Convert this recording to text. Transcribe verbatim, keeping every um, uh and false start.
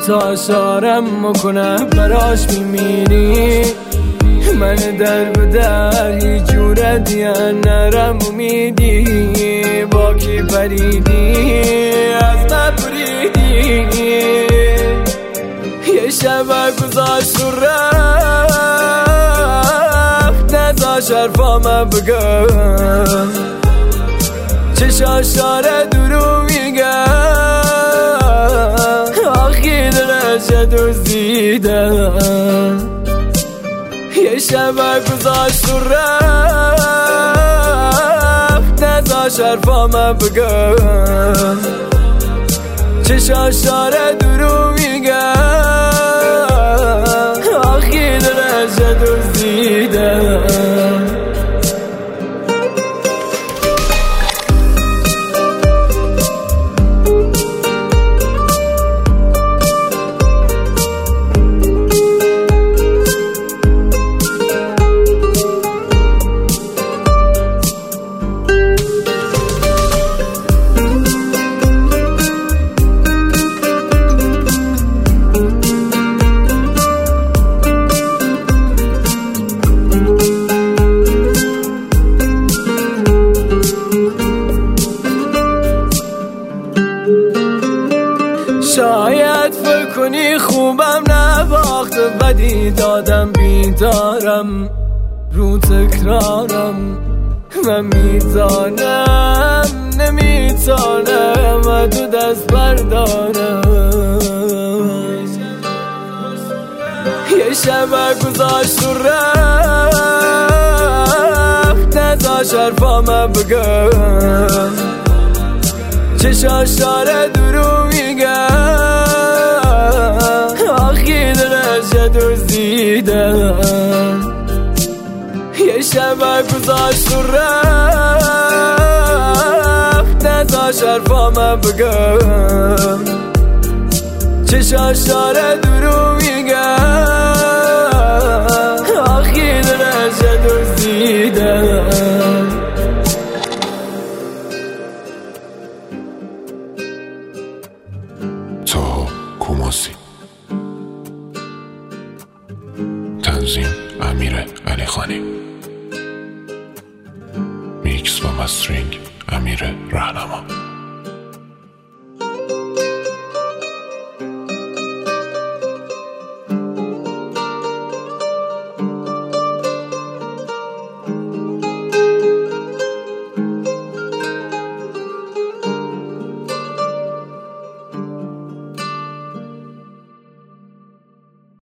تا اشارم میکنم براش میمیری. من در به در هیچ جورتی نرم امیدی. با کی پریدی از من بریدی. یه شب گذاشت و رفت نذاش حرفامو بگم. چشاشاره درو میگم آخی دلش دزدیدم. یه شب گذاشت و رفت نذاش حرفامو بگم. چشاشاره درو میگم آخی دلش دزدیدم. شاید فکر کنی خوبم نباخت بدی دادم بیدارم رو تکرارم. من میزانم نمیتانم تو دست بردارم. یه شب گذاشت و رفت نذاش حرفامو بگم. چشاشاره درو میگم آخی دلش دزدیدم. یه شب گذاشت و رفت نذاش حرفامو بگم. چشاشاره درو میگم آخی دلش دزدیدم. کوماسی. تنظیم امیر علیخانی. میکس و مسترینگ امیر رهنما.